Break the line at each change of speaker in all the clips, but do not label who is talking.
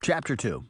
Chapter 2.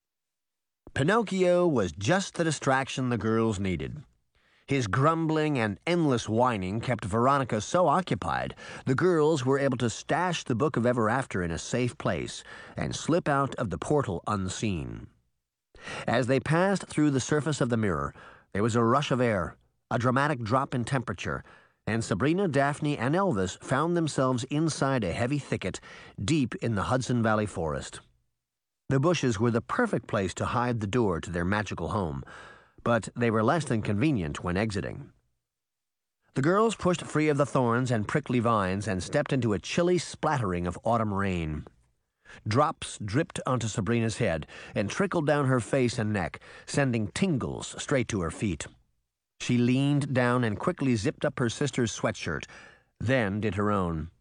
Pinocchio was just the distraction the girls needed. His grumbling and endless whining kept Veronica so occupied, the girls were able to stash the Book of Ever After in a safe place and slip out of the portal unseen. As they passed through the surface of the mirror, there was a rush of air, a dramatic drop in temperature, and Sabrina, Daphne, and Elvis found themselves inside a heavy thicket deep in the Hudson Valley forest. The bushes were the perfect place to hide the door to their magical home, but they were less than convenient when exiting. The girls pushed free of the thorns and prickly vines and stepped into a chilly splattering of autumn rain. Drops dripped onto Sabrina's head and trickled down her face and neck, sending tingles straight to her feet. She leaned down and quickly zipped up her sister's sweatshirt, then did her own.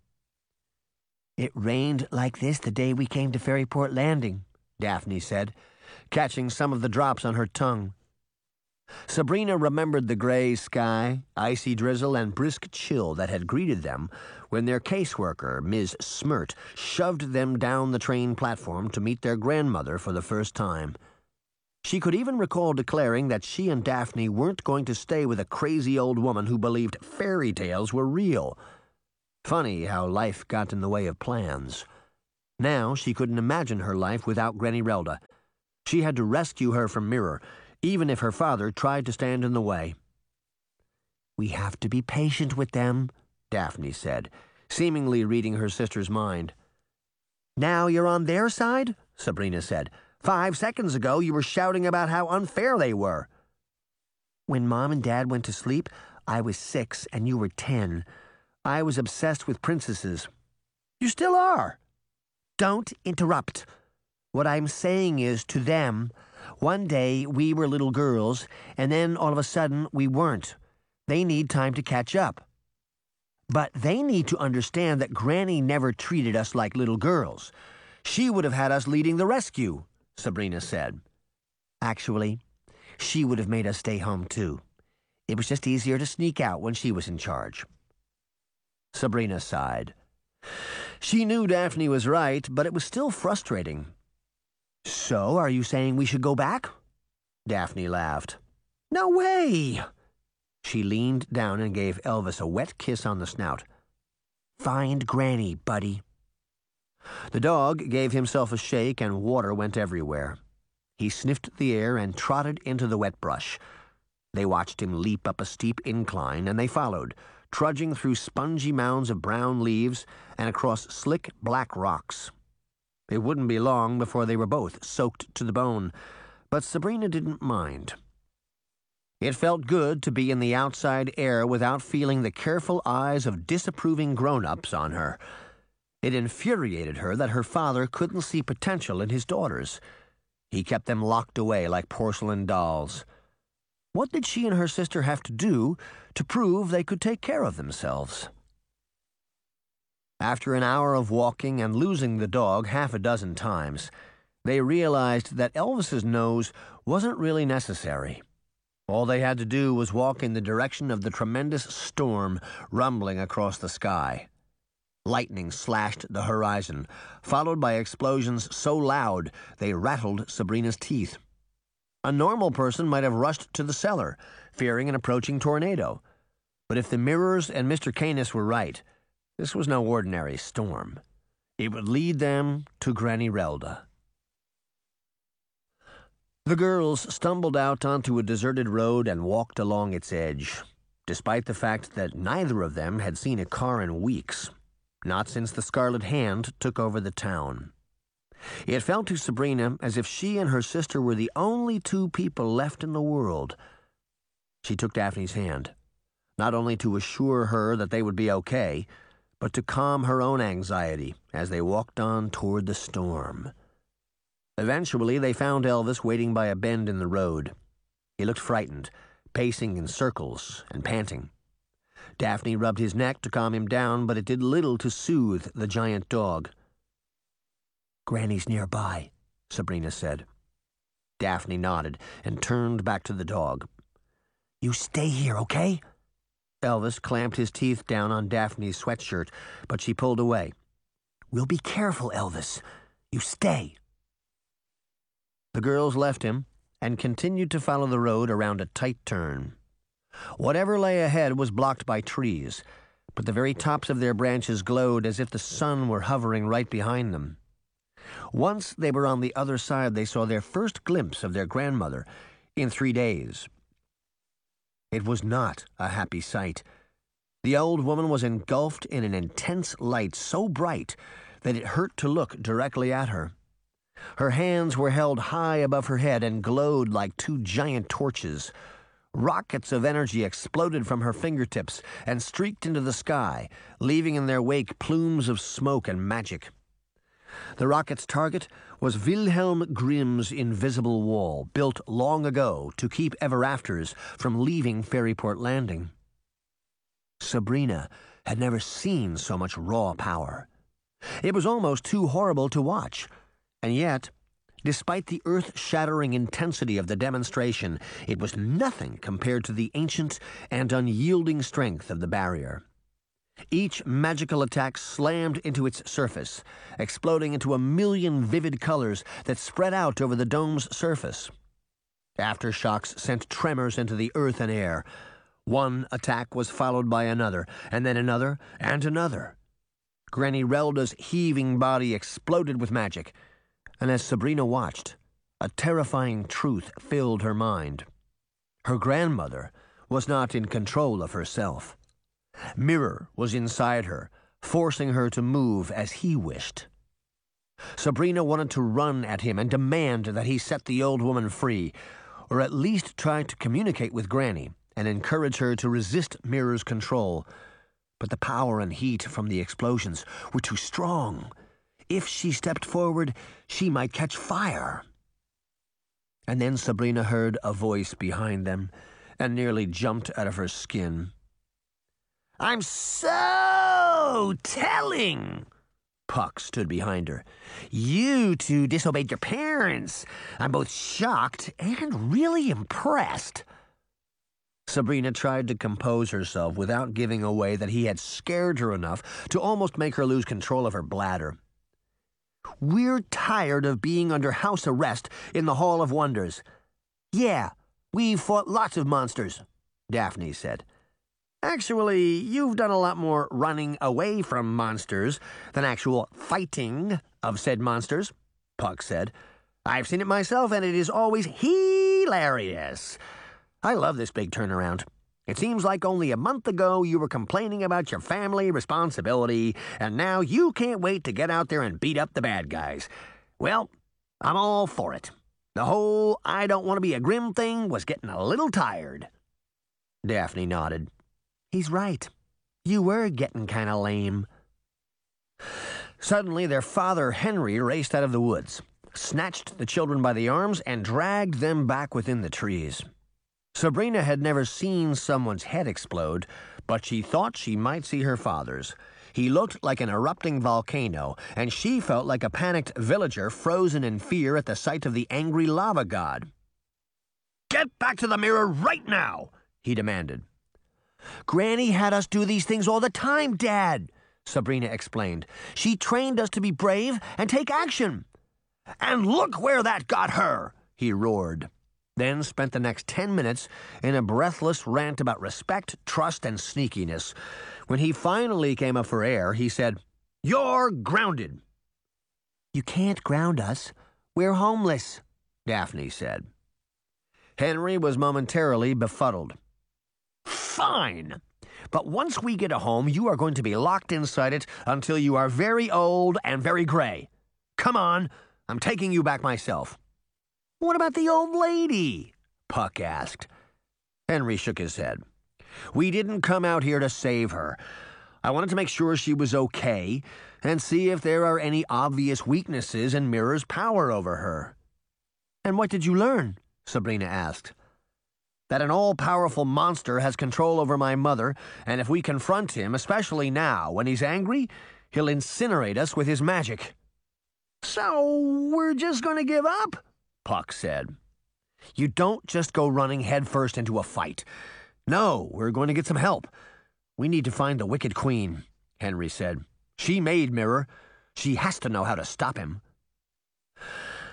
"It rained like this the day we came to Ferryport Landing," Daphne said,
catching some of the drops on her tongue. Sabrina remembered the gray sky, icy drizzle, and brisk chill that had greeted them when their caseworker, Ms. Smirt, shoved them down the train platform to meet their grandmother for the first time. She could even recall declaring that she and Daphne weren't going to stay with a crazy old woman who believed fairy tales were real. Funny how life got in the way of plans. Now she couldn't imagine her life without Granny Relda. She had to rescue her from Mirror, even if her father tried to stand in the way.
"We have to be patient with them,"
Daphne said, seemingly reading her sister's mind.
"Now you're on their side?"
Sabrina said. 5 seconds ago you were shouting about how unfair they were.
"When Mom and Dad went to sleep, I was 6 and you were 10. I was obsessed with princesses."
"You still are."
"Don't interrupt. What I'm saying is, to them, one day we were little girls, and then all of a sudden we weren't. They need time to catch up. But they need to understand that Granny never treated us like little girls.
She would have had us leading the rescue," Sabrina said.
"Actually, she would have made us stay home too. It was just easier to sneak out when she was in charge."
Sabrina sighed. She knew Daphne was right, but it was still frustrating.
"So, are you saying we should go back?"
Daphne laughed.
"No way!"
She leaned down and gave Elvis a wet kiss on the snout.
"Find Granny, buddy."
The dog gave himself a shake and water went everywhere. He sniffed the air and trotted into the wet brush. They watched him leap up a steep incline, and they followed, trudging through spongy mounds of brown leaves and across slick black rocks. It wouldn't be long before they were both soaked to the bone, but Sabrina didn't mind. It felt good to be in the outside air without feeling the careful eyes of disapproving grown-ups on her. It infuriated her that her father couldn't see potential in his daughters. He kept them locked away like porcelain dolls. What did she and her sister have to do to prove they could take care of themselves? After an hour of walking and losing the dog half a dozen times, they realized that Elvis's nose wasn't really necessary. All they had to do was walk in the direction of the tremendous storm rumbling across the sky. Lightning slashed the horizon, followed by explosions so loud they rattled Sabrina's teeth. A normal person might have rushed to the cellar, fearing an approaching tornado. But if the mirrors and Mr. Canis were right, this was no ordinary storm. It would lead them to Granny Relda. The girls stumbled out onto a deserted road and walked along its edge, despite the fact that neither of them had seen a car in weeks. Not since the Scarlet Hand took over the town. It felt to Sabrina as if she and her sister were the only two people left in the world. She took Daphne's hand, not only to assure her that they would be okay, but to calm her own anxiety as they walked on toward the storm. Eventually, they found Elvis waiting by a bend in the road. He looked frightened, pacing in circles and panting. Daphne rubbed his neck to calm him down, but it did little to soothe the giant dog.
"Granny's nearby," Sabrina said.
Daphne nodded and turned back to the dog.
"You stay here, okay?"
Elvis clamped his teeth down on Daphne's sweatshirt, but she pulled away.
"We'll be careful, Elvis. You stay."
The girls left him and continued to follow the road around a tight turn. Whatever lay ahead was blocked by trees, but the very tops of their branches glowed as if the sun were hovering right behind them. Once they were on the other side, they saw their first glimpse of their grandmother in 3 days. It was not a happy sight. The old woman was engulfed in an intense light so bright that it hurt to look directly at her. Her hands were held high above her head and glowed like 2 giant torches. Rockets of energy exploded from her fingertips and streaked into the sky, leaving in their wake plumes of smoke and magic. The rocket's target was Wilhelm Grimm's invisible wall, built long ago to keep ever-afters from leaving Fairyport Landing. Sabrina had never seen so much raw power. It was almost too horrible to watch, and yet, despite the earth-shattering intensity of the demonstration, it was nothing compared to the ancient and unyielding strength of the barrier. Each magical attack slammed into its surface, exploding into 1,000,000 vivid colors that spread out over the dome's surface. Aftershocks sent tremors into the earth and air. One attack was followed by another, and then another, and another. Granny Relda's heaving body exploded with magic, and as Sabrina watched, a terrifying truth filled her mind. Her grandmother was not in control of herself. Mirror was inside her, forcing her to move as he wished. Sabrina wanted to run at him and demand that he set the old woman free, or at least try to communicate with Granny and encourage her to resist Mirror's control. But the power and heat from the explosions were too strong. If she stepped forward, she might catch fire. And then Sabrina heard a voice behind them and nearly jumped out of her skin. "I'm so telling!" Puck stood behind her. "You two disobeyed your parents. I'm both shocked and really impressed." Sabrina tried to compose herself without giving away that he had scared her enough to almost make her lose control of her bladder. "We're tired of being under house arrest in the Hall of Wonders." "Yeah, we've fought lots of monsters," Daphne said. "Actually, you've done a lot more running away from monsters than actual fighting of said monsters," Puck said. "I've seen it myself, and it is always hilarious. I love this big turnaround. It seems like only a month ago you were complaining about your family responsibility, and now you can't wait to get out there and beat up the bad guys. Well, I'm all for it. The whole I don't want to be a Grimm thing was getting a little tired." Daphne nodded. "He's right. You were getting kind of lame." Suddenly, their father, Henry, raced out of the woods, snatched the children by the arms, and dragged them back within the trees. Sabrina had never seen someone's head explode, but she thought she might see her father's. He looked like an erupting volcano, and she felt like a panicked villager frozen in fear at the sight of the angry lava god. "Get back to the mirror right now!" he demanded. "Granny had us do these things all the time, Dad," Sabrina explained. "She trained us to be brave and take action." "And look where that got her!" he roared. Then spent the next 10 minutes in a breathless rant about respect, trust, and sneakiness. When he finally came up for air, he said, "You're grounded." "You can't ground us. We're homeless," Daphne said. Henry was momentarily befuddled. "Fine. But once we get a home, you are going to be locked inside it until you are very old and very gray. Come on, I'm taking you back myself." "What about the old lady?" Puck asked. Henry shook his head. "We didn't come out here to save her. I wanted to make sure she was okay and see if there are any obvious weaknesses in Mirror's power over her." "And what did you learn?" Sabrina asked. "That an all-powerful monster has control over my mother, and if we confront him, especially now, when he's angry, he'll incinerate us with his magic." "So we're just going to give up?" Puck said. "You don't just go running headfirst into a fight. No, we're going to get some help. We need to find the Wicked Queen," Henry said. "She made Mirror. She has to know how to stop him."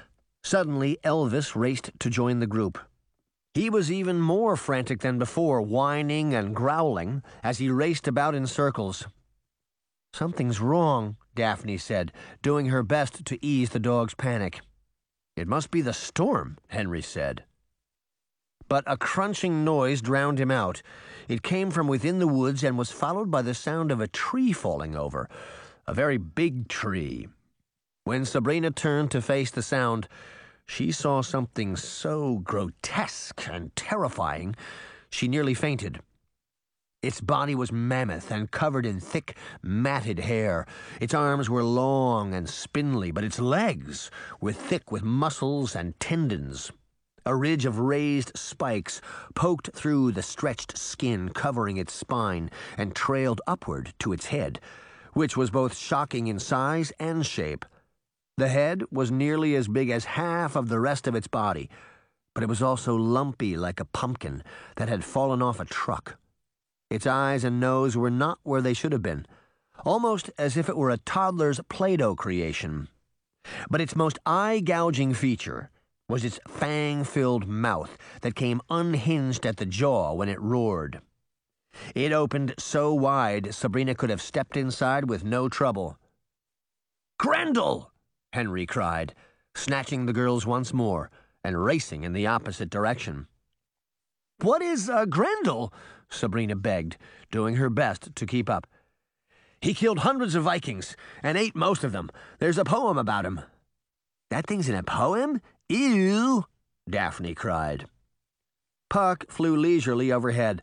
Suddenly, Elvis raced to join the group. He was even more frantic than before, whining and growling as he raced about in circles. "Something's wrong," Daphne said, doing her best to ease the dog's panic. "It must be the storm," Henry said. But a crunching noise drowned him out. It came from within the woods and was followed by the sound of a tree falling over, a very big tree. When Sabrina turned to face the sound, she saw something so grotesque and terrifying, she nearly fainted. Its body was mammoth and covered in thick, matted hair. Its arms were long and spindly, but its legs were thick with muscles and tendons. A ridge of raised spikes poked through the stretched skin covering its spine and trailed upward to its head, which was both shocking in size and shape. The head was nearly as big as half of the rest of its body, but it was also lumpy like a pumpkin that had fallen off a truck. Its eyes and nose were not where they should have been, almost as if it were a toddler's Play-Doh creation. But its most eye-gouging feature was its fang-filled mouth that came unhinged at the jaw when it roared. It opened so wide Sabrina could have stepped inside with no trouble. "Grendel!" Henry cried, snatching the girls once more and racing in the opposite direction. "What is Grendel?" Sabrina begged, doing her best to keep up. "He killed hundreds of Vikings and ate most of them. There's a poem about him." "That thing's in a poem? Ew!" Daphne cried. Puck flew leisurely overhead.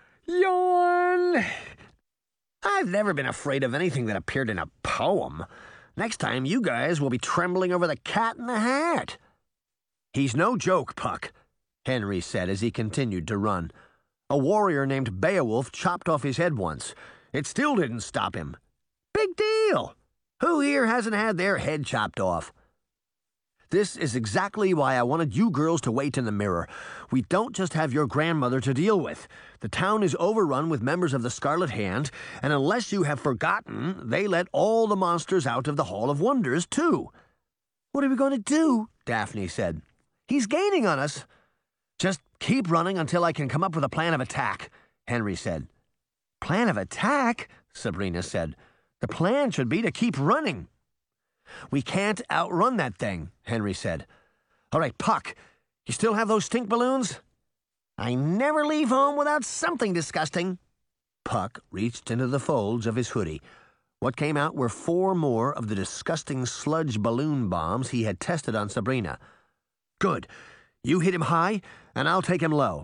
"Yawn! I've never been afraid of anything that appeared in a poem. Next time, you guys will be trembling over the Cat in the Hat." "He's no joke, Puck," Henry said as he continued to run. "A warrior named Beowulf chopped off his head once. It still didn't stop him. Big deal! Who here hasn't had their head chopped off? This is exactly why I wanted you girls to wait in the mirror. We don't just have your grandmother to deal with. The town is overrun with members of the Scarlet Hand, and unless you have forgotten, they let all the monsters out of the Hall of Wonders, too." "What are we going to do?" Daphne said. "He's gaining on us." "Just keep running until I can come up with a plan of attack," Henry said. "Plan of attack?" Sabrina said. "The plan should be to keep running." "We can't outrun that thing," Henry said. "All right, Puck, you still have those stink balloons?" "I never leave home without something disgusting." Puck reached into the folds of his hoodie. What came out were 4 more of the disgusting sludge balloon bombs he had tested on Sabrina. "Good. You hit him high, and I'll take him low."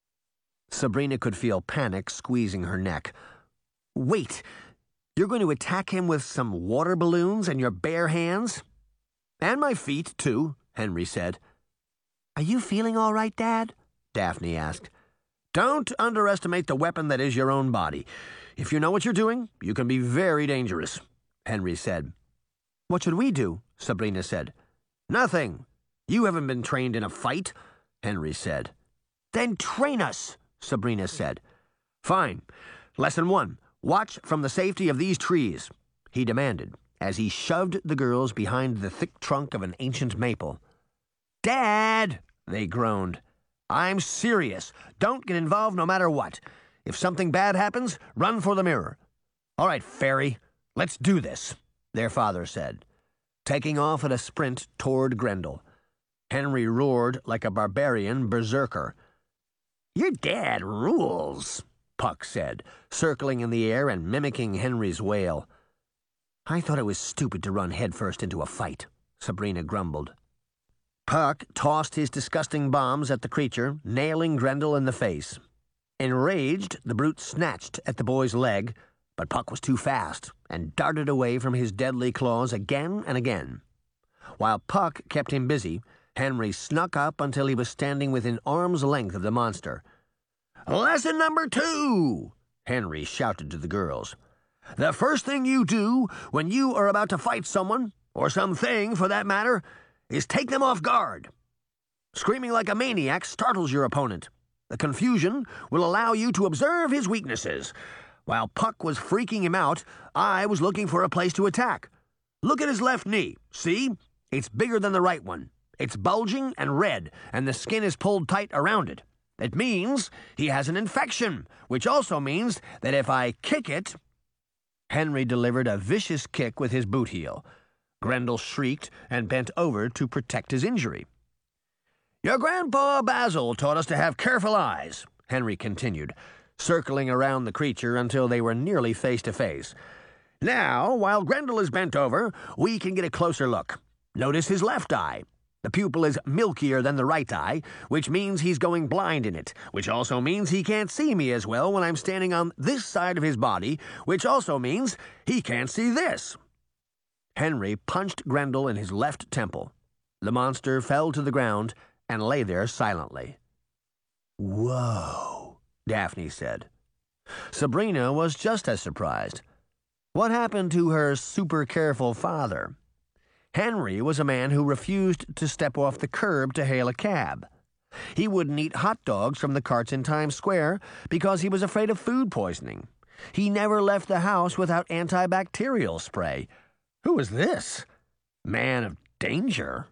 Sabrina could feel panic squeezing her neck. "Wait! You're going to attack him with some water balloons and your bare hands?" "And my feet, too," Henry said. "Are you feeling all right, Dad?" Daphne asked. "Don't underestimate the weapon that is your own body. If you know what you're doing, you can be very dangerous," Henry said. "What should we do?" Sabrina said. "Nothing. You haven't been trained in a fight," Henry said. "Then train us," Sabrina said. "Fine. Lesson 1. Watch from the safety of these trees," he demanded, as he shoved the girls behind the thick trunk of an ancient maple. "Dad!" they groaned. "I'm serious. Don't get involved no matter what. If something bad happens, run for the mirror." "All right, Fairy, let's do this," their father said, taking off at a sprint toward Grendel. Henry roared like a barbarian berserker. "Your dad rules," Puck said, circling in the air and mimicking Henry's wail. "I thought it was stupid to run headfirst into a fight," Sabrina grumbled. Puck tossed his disgusting bombs at the creature, nailing Grendel in the face. Enraged, the brute snatched at the boy's leg, but Puck was too fast and darted away from his deadly claws again and again. While Puck kept him busy, Henry snuck up until he was standing within arm's length of the monster. "Lesson number 2, Henry shouted to the girls. "The first thing you do when you are about to fight someone, or something for that matter, is take them off guard. Screaming like a maniac startles your opponent. The confusion will allow you to observe his weaknesses. While Puck was freaking him out, I was looking for a place to attack. Look at his left knee. See? It's bigger than the right one. It's bulging and red, and the skin is pulled tight around it. It means he has an infection, which also means that if I kick it—" Henry delivered a vicious kick with his boot heel. Grendel shrieked and bent over to protect his injury. "Your grandpa Basil taught us to have careful eyes," Henry continued, circling around the creature until they were nearly face to face. "Now, while Grendel is bent over, we can get a closer look. Notice his left eye. The pupil is milkier than the right eye, which means he's going blind in it, which also means he can't see me as well when I'm standing on this side of his body, which also means he can't see this." Henry punched Grendel in his left temple. The monster fell to the ground and lay there silently. "Whoa," Daphne said. Sabrina was just as surprised. What happened to her super-careful father? Henry was a man who refused to step off the curb to hail a cab. He wouldn't eat hot dogs from the carts in Times Square because he was afraid of food poisoning. He never left the house without antibacterial spray. Who was this? Man of danger?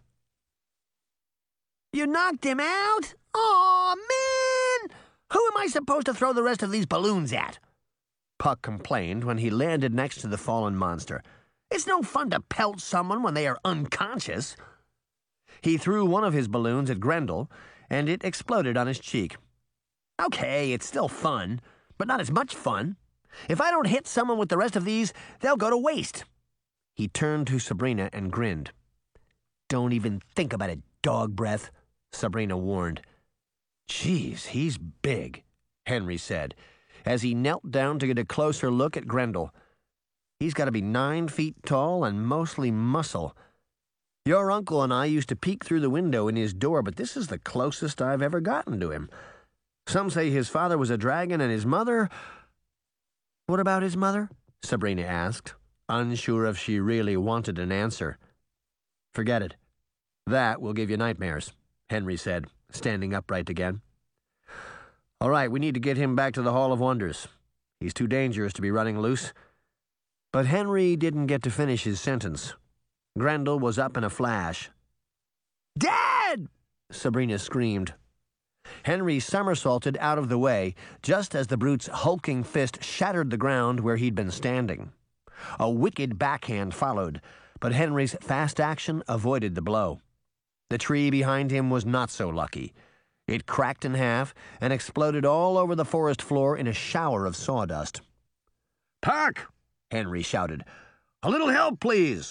"You knocked him out? Aw, man! Who am I supposed to throw the rest of these balloons at?" Puck complained when he landed next to the fallen monster. "It's no fun to pelt someone when they are unconscious." He threw one of his balloons at Grendel, and it exploded on his cheek. "Okay, it's still fun, but not as much fun. If I don't hit someone with the rest of these, they'll go to waste." He turned to Sabrina and grinned. "Don't even think about it, dog breath," Sabrina warned. "Geez, he's big," Henry said, as he knelt down to get a closer look at Grendel. "He's got to be 9 feet tall and mostly muscle. Your uncle and I used to peek through the window in his door, but this is the closest I've ever gotten to him. Some say his father was a dragon and his mother—" "What about his mother?" Sabrina asked, unsure if she really wanted an answer. "Forget it. That will give you nightmares," Henry said, standing upright again. "All right, we need to get him back to the Hall of Wonders. He's too dangerous to be running loose." But Henry didn't get to finish his sentence. Grendel was up in a flash. "Dad!" Sabrina screamed. Henry somersaulted out of the way just as the brute's hulking fist shattered the ground where he'd been standing. A wicked backhand followed, but Henry's fast action avoided the blow. The tree behind him was not so lucky. It cracked in half and exploded all over the forest floor in a shower of sawdust. "Puck!" Henry shouted. "A little help, please!"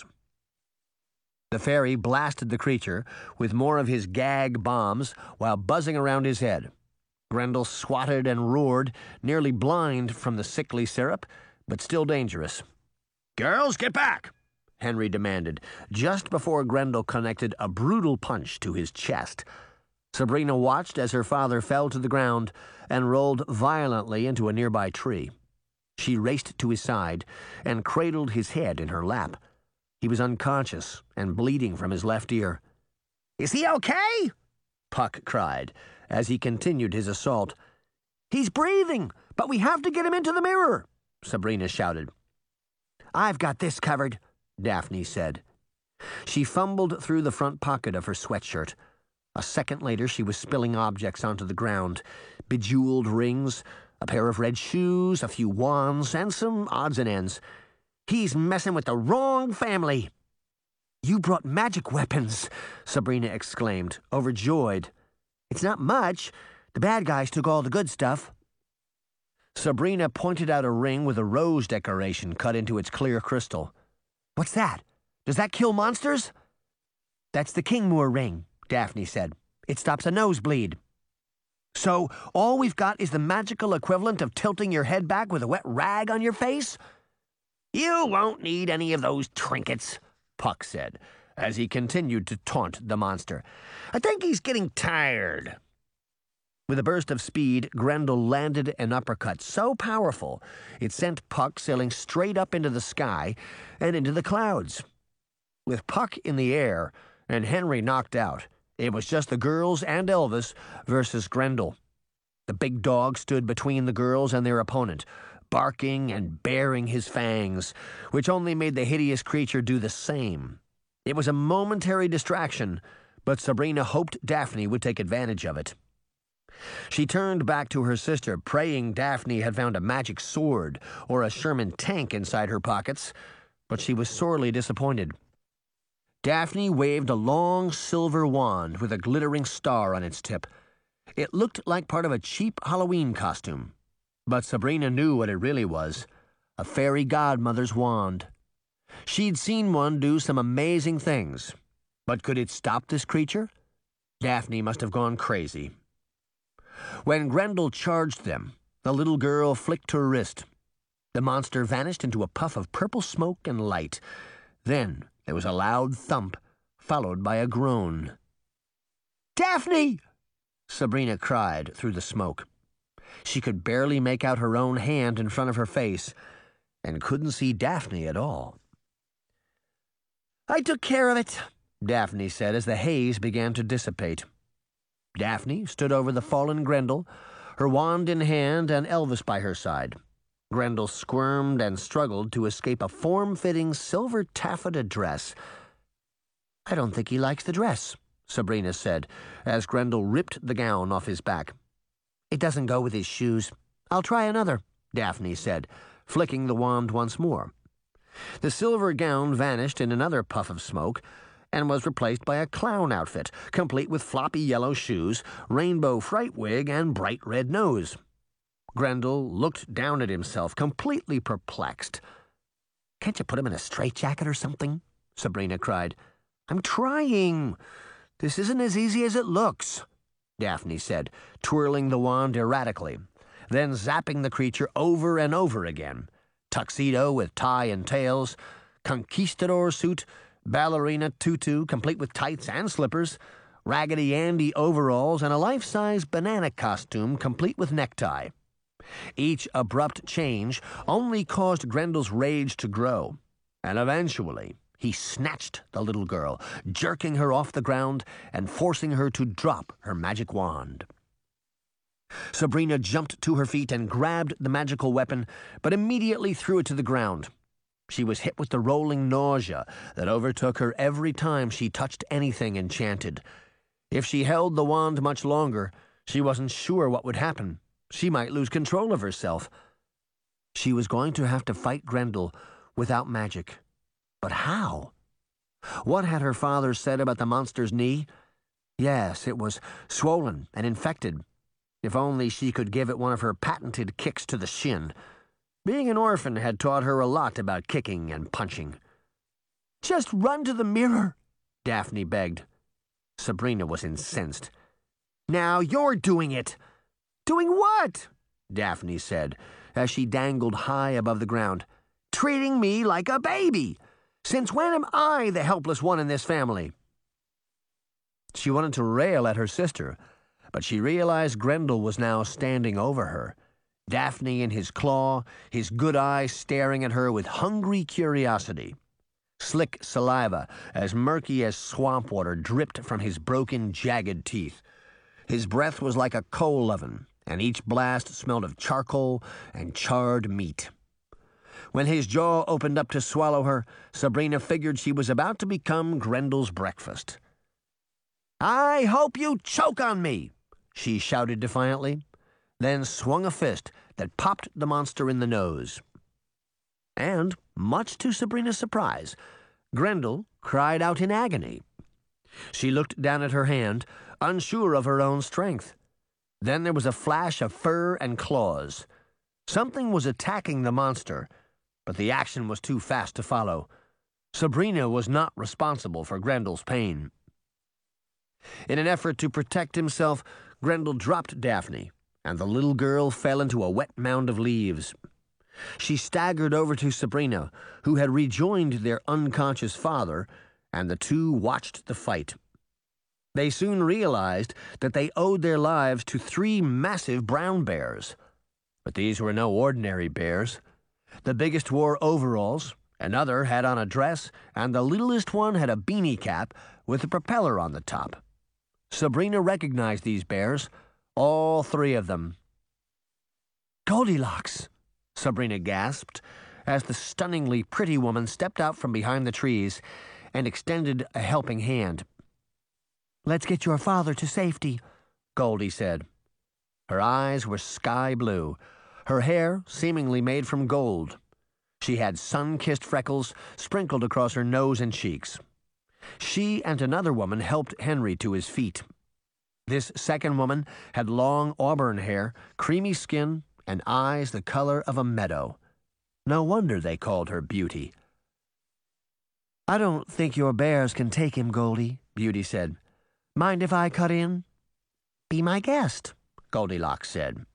The fairy blasted the creature with more of his gag bombs while buzzing around his head. Grendel swatted and roared, nearly blind from the sickly syrup, but still dangerous. "Girls, get back!" Henry demanded, just before Grendel connected a brutal punch to his chest. Sabrina watched as her father fell to the ground and rolled violently into a nearby tree. She raced to his side and cradled his head in her lap. He was unconscious and bleeding from his left ear. "Is he okay?" Puck cried as he continued his assault. "He's breathing, but we have to get him into the mirror," Sabrina shouted. "I've got this covered," Daphne said. She fumbled through the front pocket of her sweatshirt. A second later, she was spilling objects onto the ground. Bejeweled rings, a pair of red shoes, a few wands, and some odds and ends. "He's messing with the wrong family." "You brought magic weapons," Sabrina exclaimed, overjoyed. "It's not much. The bad guys took all the good stuff." Sabrina pointed out a ring with a rose decoration cut into its clear crystal. "What's that? Does that kill monsters?" "That's the Kingmoor ring," Daphne said. "It stops a nosebleed." "So all we've got is the magical equivalent of tilting your head back with a wet rag on your face?" "You won't need any of those trinkets," Puck said, as he continued to taunt the monster. "I think he's getting tired." With a burst of speed, Grendel landed an uppercut so powerful it sent Puck sailing straight up into the sky and into the clouds. With Puck in the air and Henry knocked out, it was just the girls and Elvis versus Grendel. The big dog stood between the girls and their opponent, barking and baring his fangs, which only made the hideous creature do the same. It was a momentary distraction, but Sabrina hoped Daphne would take advantage of it. She turned back to her sister, praying Daphne had found a magic sword or a Sherman tank inside her pockets, but she was sorely disappointed. Daphne waved a long silver wand with a glittering star on its tip. It looked like part of a cheap Halloween costume, but Sabrina knew what it really was, a fairy godmother's wand. She'd seen one do some amazing things, but could it stop this creature? Daphne must have gone crazy. When Grendel charged them, the little girl flicked her wrist. The monster vanished into a puff of purple smoke and light. Then there was a loud thump, followed by a groan. "Daphne!" Sabrina cried through the smoke. She could barely make out her own hand in front of her face, and couldn't see Daphne at all. "I took care of it," Daphne said as the haze began to dissipate. Daphne stood over the fallen Grendel, her wand in hand and Elvis by her side. Grendel squirmed and struggled to escape a form-fitting silver taffeta dress. "I don't think he likes the dress," Sabrina said, as Grendel ripped the gown off his back. "It doesn't go with his shoes. I'll try another," Daphne said, flicking the wand once more. The silver gown vanished in another puff of smoke and was replaced by a clown outfit, complete with floppy yellow shoes, rainbow fright wig, and bright red nose. Grendel looked down at himself, completely perplexed. "Can't you put him in a straitjacket or something?" Sabrina cried. "I'm trying. This isn't as easy as it looks," Daphne said, twirling the wand erratically, then zapping the creature over and over again. Tuxedo with tie and tails, conquistador suit, ballerina tutu complete with tights and slippers, Raggedy Andy overalls, and a life-size banana costume complete with necktie. Each abrupt change only caused Grendel's rage to grow, and eventually he snatched the little girl, jerking her off the ground and forcing her to drop her magic wand. Sabrina jumped to her feet and grabbed the magical weapon, but immediately threw it to the ground. She was hit with the rolling nausea that overtook her every time she touched anything enchanted. If she held the wand much longer, she wasn't sure what would happen. She might lose control of herself. She was going to have to fight Grendel without magic. But how? What had her father said about the monster's knee? Yes, it was swollen and infected. If only she could give it one of her patented kicks to the shin. Being an orphan had taught her a lot about kicking and punching. "Just run to the mirror," Daphne begged. Sabrina was incensed. "Now you're doing it." "Doing what?" Daphne said, as she dangled high above the ground. "Treating me like a baby. Since when am I the helpless one in this family?" She wanted to rail at her sister, but she realized Grendel was now standing over her, Daphne in his claw, his good eye staring at her with hungry curiosity. Slick saliva, as murky as swamp water, dripped from his broken, jagged teeth. His breath was like a coal oven, and each blast smelled of charcoal and charred meat. When his jaw opened up to swallow her, Sabrina figured she was about to become Grendel's breakfast. "I hope you choke on me!" she shouted defiantly, then swung a fist that popped the monster in the nose. And, much to Sabrina's surprise, Grendel cried out in agony. She looked down at her hand, unsure of her own strength. Then there was a flash of fur and claws. Something was attacking the monster, but the action was too fast to follow. Sabrina was not responsible for Grendel's pain. In an effort to protect himself, Grendel dropped Daphne, and the little girl fell into a wet mound of leaves. She staggered over to Sabrina, who had rejoined their unconscious father, and the two watched the fight. They soon realized that they owed their lives to 3 massive brown bears. But these were no ordinary bears. The biggest wore overalls, another had on a dress, and the littlest one had a beanie cap with a propeller on the top. Sabrina recognized these bears, all 3 of them. "Goldilocks!" Sabrina gasped, as the stunningly pretty woman stepped out from behind the trees and extended a helping hand.
Let's get your father to safety, Goldie said.
Her eyes were sky blue, her hair seemingly made from gold. She had sun-kissed freckles sprinkled across her nose and cheeks. She and another woman helped Henry to his feet. This second woman had long auburn hair, creamy skin, and eyes the color of a meadow. No wonder they called her Beauty.
I don't think your bears can take him, Goldie, Beauty said. Mind if I cut in?
Be my guest, Goldilocks said.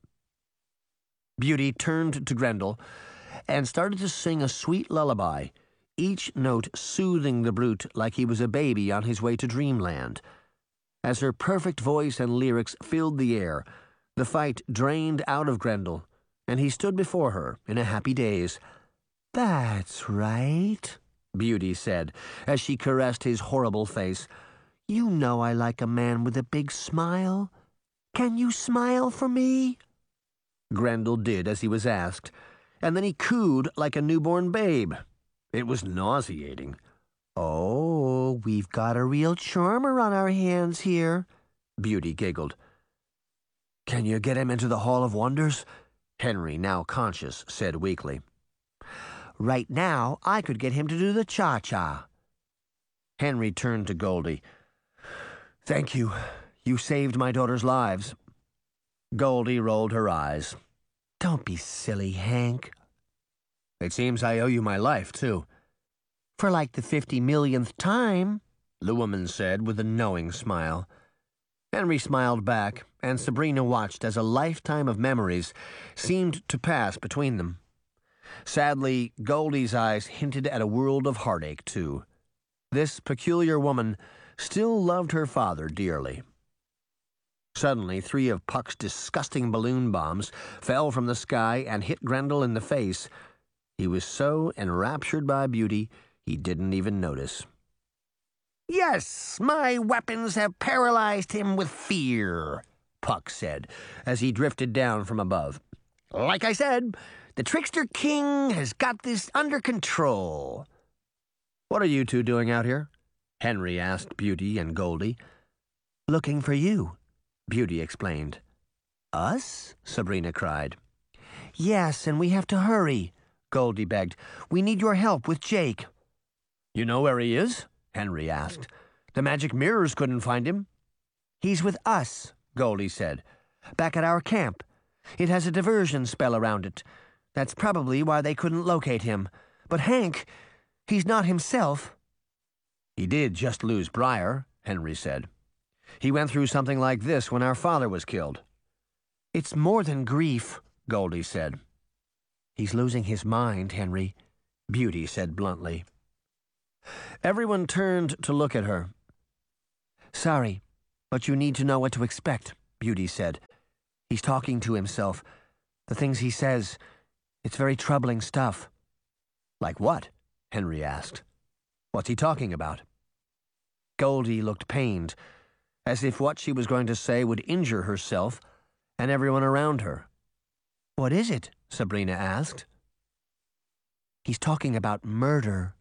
Beauty turned to Grendel and started to sing a sweet lullaby, each note soothing the brute like he was a baby on his way to dreamland. As her perfect voice and lyrics filled the air, the fight drained out of Grendel, and he stood before her in a happy daze.
That's right,
Beauty said, as she caressed his horrible face.
You know I like a man with a big smile. Can you smile for me?
Grendel did as he was asked, and then he cooed like a newborn babe. It was nauseating.
Oh, we've got a real charmer on our hands here,
Beauty giggled.
Can you get him into the Hall of Wonders?
Henry, now conscious, said weakly.
Right now, I could get him to do the cha-cha.
Henry turned to Goldie. Thank you. You saved my daughter's lives. Goldie rolled her eyes.
Don't be silly, Hank.
It seems I owe you my life, too.
For like the 50 millionth time,
the woman said with a knowing smile. Henry smiled back, and Sabrina watched as a lifetime of memories seemed to pass between them. Sadly, Goldie's eyes hinted at a world of heartache, too. This peculiar woman still loved her father dearly. Suddenly, 3 of Puck's disgusting balloon bombs fell from the sky and hit Grendel in the face. He was so enraptured by Beauty, he didn't even notice.
Yes, my weapons have paralyzed him with fear, Puck said, as he drifted down from above. Like I said, the Trickster King has got this under control.
What are you two doing out here? Henry asked Beauty and Goldie.
Looking for you,
Beauty explained.
Us?
Sabrina cried.
Yes, and we have to hurry, Goldie begged. We need your help with Jake.
You know where he is? Henry asked. The magic mirrors couldn't find him.
He's with us, Goldie said. Back at our camp. It has a diversion spell around it. That's probably why they couldn't locate him. But Hank, he's not himself.
He did just lose Briar, Henry said. He went through something like this when our father was killed.
It's more than grief,
Goldie said.
He's losing his mind, Henry,
Beauty said bluntly. Everyone turned to look at her.
Sorry, but you need to know what to expect, Beauty said. He's talking to himself. The things he says, it's very troubling stuff.
Like what? Henry asked. What's he talking about?
Goldie looked pained, as if what she was going to say would injure herself and everyone around her. What is it? Sabrina asked. He's talking about murder,